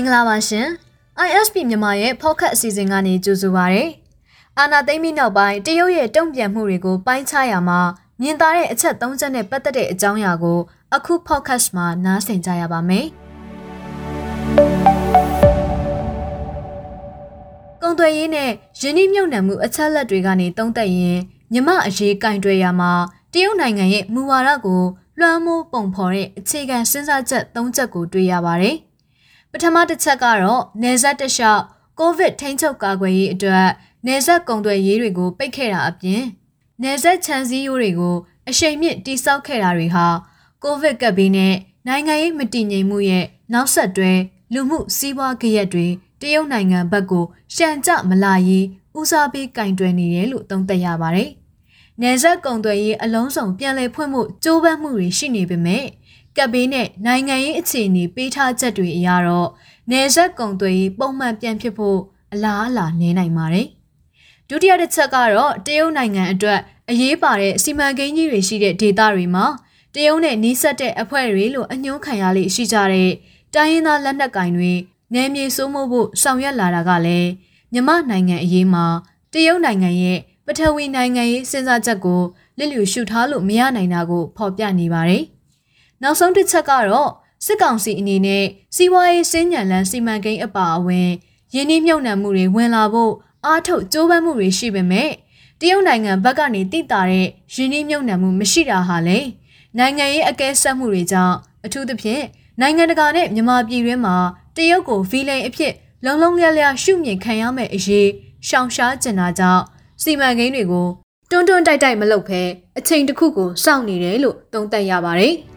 င်္ဂလာပါရှင် ISP မြန်မာရဲ့ podcast အစီအစဉ်ကနေကြိုဆိုပါရစေ။အာဏာသိမ်းပြီးနောက်ပိုင်းတရုတ်ရဲ့တုံ့ပြန်မှုတွေကိုပိုင်းခြားရမှာမြင်သာတဲ့အချက်၃ချက်နဲ့ပတ်သက်တဲ့အကြောင်းအရာကိုအခု podcast မှာနားဆင်ကြရပါမယ်။ကုန်သွယ်ရေးနဲ့ယင်းနှိမ့်မြုပ်နှံမှုအချက်လက်တွေကနေသုံးသပ်ရင်မြန်မာအရေးကင်တွယ်ရမှာတရုတ်နိုင်ငံရဲ့မူဝါဒကိုလွှမ်းမိုးပုံဖော်တဲ့အခြေခံစဉ်းစားချက်၃ချက်ကိုတွေ့ရပါတယ်။ပထမတစ်ချက်ကတော့နယ်စပ်တလျှောက်ကိုဗစ်ထိန်းချုပ်ကာကွယ်ရေးအတွက်နယ်စပ်ကုန်သွယ်ရေးတွေကိုပိတ်ခဲ့တာအပြင်နယ်စပ်ခြံစည်းရိုးတွေကိုအရှိန်မြင့်တိစောက်ခဲ့တာတွေဟာကိုဗစ်ကပ်ဘေးနဲ့နိုင်ငံရေးမတည်ငြိမ်မှုရဲ့နောက်ဆက်တွဲလူမှုစီးပွားဂယက်တွေတရုတ်နိုင်ငံဘက်ကိုရှန်ကျမလာရေးဦးစားပေးကင်တွယ်နေတယ်လို့သုံးသပ်ရပါတယ်။နယ်စပ်ကုန်သွယ်ရေးအလုံးစုံပြန်လည်ဖွင့်မှုကြိုးပမ်းမှုတွေရှိနေပေမဲ့ကပ်ဘေးနဲ့နိုင်ငံရေးအခြေအနေပေးထားချက်တွေအရတော့နယ်စပ်ကုန်သွယ်ရေးပုံမှန်ပြန်ဖြစ်ဖို့အလားအလာနည်းနိုင်ပါတယ်။ဒုတိယတစ်ချက်ကတော့တရုတ်နိုင်ငံအတွက်အရေးပါတဲ့စီမံကိန်းကြီးတွေရှိတဲ့ဒေသတွေမှာတရုတ်နဲ့နှီးစပ်တဲ့အဖွဲ့တွေလို့အညွှန်းခံရလေရှိကြတဲ့တိုင်းရင်းသားလက်နက်ကိုင်တွေနယ်မြေစိုးမိုးဖို့ဆောင်ရွက်လာတာကလည်းမြန်မာနိုင်ငံအရေးမှာတရုတ်နိုင်ငံရဲ့ပထဝီနိုင်ငံရေးစဉ်းစားချက်ကိုလစ်လျူရှုထားလို့မရနိုင်တာကိုဖော်ပြနေပါတယ်။နောက်ဆုံးတစ်ချက်ကတော့စစ်ကောင်စီအနေနဲ့စီးပွားရေးစင်းညံလန်းစီမံကိန်းအပါအဝင်ယင်းနှိမ့်မြုပ်နှံမှုတွေဝင်လာဖို့အားထုတ်ကြိုးပမ်းမှုတွေရှိပေမဲ့တရုတ်နိုင်ငံဘက်ကနေတိတာတဲ့ယင်းနှိမ့်မြုပ်နှံမှုမရှိတာဟာလေနိုင်ငံရေးအကဲဆက်မှုတွေကြောင့်အထူးသဖြင့်နိုင်ငံတကာနဲ့မြန်မာပြည်တွင်းမှာတရုတ်ကိုဗီလိန်အဖြစ်လုံလုံလျလျရှုမြင်ခံရမယ့်အရေးရှောင်ရှားကျင်တာကြောင့်စီမံကိန်းတွေကိုတွန်းတိုက်တိုက်မလုပ်ဘဲအချိန်တစ်ခုကိုစောင့်နေတယ်လို့သုံးသပ်ရပါတယ်။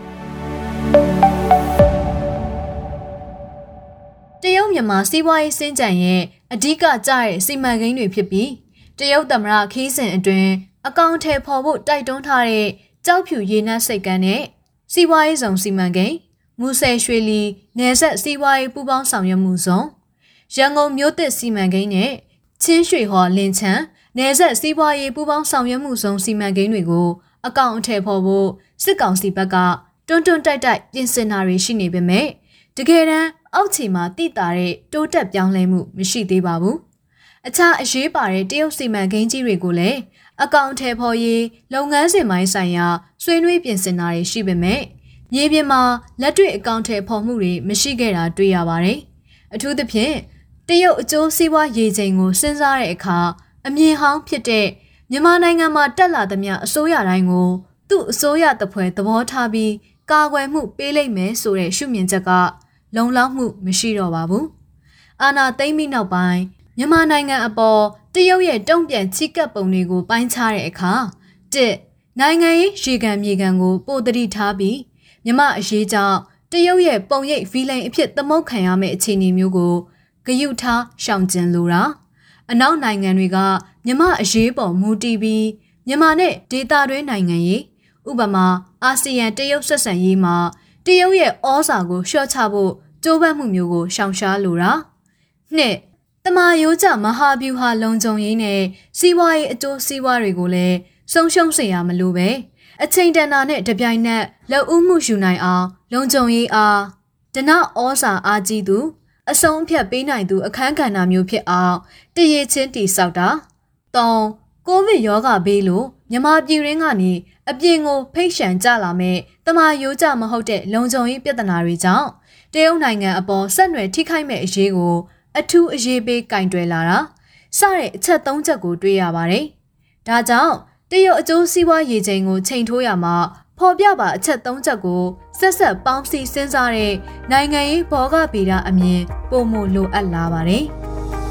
တရုတ်မြန်မာစီးပွားရေးစင်ကြံရဲ့အဓိကကျတဲ့စီမံကိန်းတွေဖြစ်ပြီးတရုတ်သမ္မတခီးစဉ်အတွင်းအကောင့်ထဲပေါ်ဖို့တိုက်တွန်းထားတဲ့ကြောက်ဖြူရေနက်စိတ်ကမ်းနဲ့စီးပွားရေးဆောင်စီမံကိန်းမူဆယ်ရွှေလီနယ်စပ်စီးပွားရေးပူးပေါင်းဆောင်ရွက်မှုဆောင်ရန်ကုန်မြို့သစ်စီမံကိန်းနဲ့ချင်းရွှေဟော်လင်ချံနယ်စပ်စီးပွားရေးပူးပေါင်းဆောင်ရွက်မှုဆောင်စီမံကိန်းတွေကိုအကောင့်အထည်ဖော်ဖို့စစ်ကောင်စီဘက်ကတွန်းတိုက်ပြင်ဆင်တာတွေရှိနေပေမဲ့တကယ်တမ်းအောက်ခြေမှာတိတာတဲ့တိုးတက်ပြောင်းလဲမှုမရှိသေးပါဘူး။အခြားအရေးပါတဲ့တရုတ်စီမံကိန်းကြီးတွေကိုလည်းအကောင့်အထည်ဖော်ရေးလုပ်ငန်းစဉ်ပိုင်းဆိုင်ရာဆွေးနွေးပြင်ဆင်တာတွေရှိပေမဲ့မြေပြင်မှာလက်တွေ့အကောင့်အထည်ဖော်မှုတွေမရှိခဲ့တာတွေ့ရပါတယ်။အထူးသဖြင့်တရုတ်အကျိုးစီးပွားရေးချိန်ကိုစဉ်းစားတဲ့အခါအမြင်ဟောင်းဖြစ်တဲ့မြန်မာနိုင်ငံမှာတက်လာသမျှအစိုးရတိုင်းကိုသူ့အစိုးရတပွဲသဘောထားပြီးကာကွယ်မှုပေးလိုက်မယ်ဆိုတဲ့ရှုမြင်ချက်ကလုံလောက်မှုမရှိတော့ပါဘူး။အာဏာသိမ်းပြီးနောက်ပိုင်းမြန်မာနိုင်ငံအပေါ်တရုတ်ရဲ့တုံ့ပြန်ချိကပ်ပုံတွေကိုပိုင်းခြားတဲ့အခါနိုင်ငံရေးရေခံမြေခံကိုပိုတတိထားပြီးမြန်မာအရေးကြောင့်တရုတ်ရဲ့ပုံရိပ်ဗီလိန်အဖြစ်သမုတ်ခံရမယ့်အခြေအနေမျိုးကိုဂရုထားရှောင်ကျဉ်လိုတာအနောက်နိုင်ငံတွေကမြန်မာအရေးပေါ်မူတည်ပြီးမြန်မာနဲ့ဒေသတွင်းနိုင်ငံရေးဥပမာအာဆီယံတရုတ်ဆက်ဆံရေးမှာတရုတ်ရဲ့ဩဇာကိုလျှော့ချဖို့ကြိုးပမ်းမှုမျိုးကိုရှောင်ရှားလိုတာတမာရိုးကျမဟာဗျူဟာလုံခြုံရေးနဲ့စီးပွားရေးအကျိုးစီးပွားတွေကိုလည်းဆုံးရှုံးစေရမလို့ပဲအချိန်တန်တာနဲ့တပြိုင်နက်လက်ဦးမှုယူနိုင်အောင်လုံခြုံရေးအားဒနဩဇာအားကြီးသူအဆုံးအဖြတ်ပေးနိုင်သူအခန်းကဏ္ဍမျိုးဖြစ်အောင်တည်ရချင်းတည်ဆောက်တာကိုဗစ်ရောဂါဘေးလို့မြန်မာပြည်ရင်းကနေအပြင်ကိုဖိတ်ရှန်ကြလာမဲ့တမာရိုးကျမဟုတ်တဲ့လုံခြုံရေးပြဿနာတွေကြောင့်တရုတ်နိုင်ငံအပေါ်ဆက်နွယ်ထိခိုက်မဲ့အရေးကိုအထူးအရေးပေးကင်တွယ်လာတာစတဲ့အချက်၃ချက်ကိုတွေ့ရပါတယ်။ဒါကြောင့်တရုတ်အကျိုးစီးပွားရေးချိန်ကိုချိန်ထိုးရမှာဖော်ပြပါအချက်၃ချက်ကိုဆက်ပေါင်းစည်းစဉ်းစားတဲ့နိုင်ငံရေးဘောဂဗေဒအမြင်ပုံမလိုအပ်လာပါတယ်။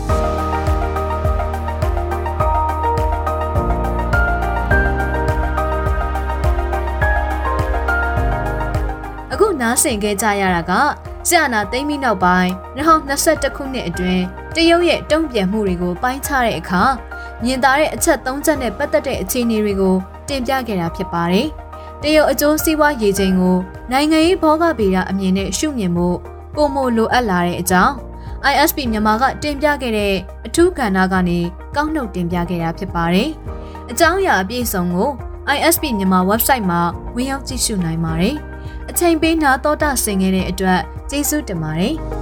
အခုနားဆင်ခဲ့ကြရတာကဆရာနာသိမ်းပြီးနောက်ပိုင်း2021ခုနှစ်အတွင်းတရုတ်ရဲ့တုံ့ပြန်မှုတွေကိုပိုင်းခြားတဲ့အခါမြင်သာတဲ့အချက်၃ချက်နဲ့ပတ်သက်တဲ့အခြေအနေတွေကိုတင်ပြခဲ့တာဖြစ်ပါတယ်။တရုတ်အကျိုးစီးပွားရေးချိန်ကိုနိုင်ငံရေးဘောဂဗေဒအမြင်နဲ့ရှုမြင်ဖို့ပုံမလိုအပ်လာတဲ့အကြောင်း ISP မြန်မာကတင်ပြခဲ့တဲ့အထူးကဏ္ဍကနေကောက်နှုတ်တင်ပြခဲ့တာဖြစ်ပါတယ်။အကြောင်းအရာအပြည့်အစုံကို ISP မြန်မာ website မှာဝင်ရောက်ကြည့်ရှုနိုင်ပါတယ်။အချိန်ပေးနာတော်တာဆင်ခဲ့တဲ့အတွက်ကျေးဇူးတင်ပါတယ်။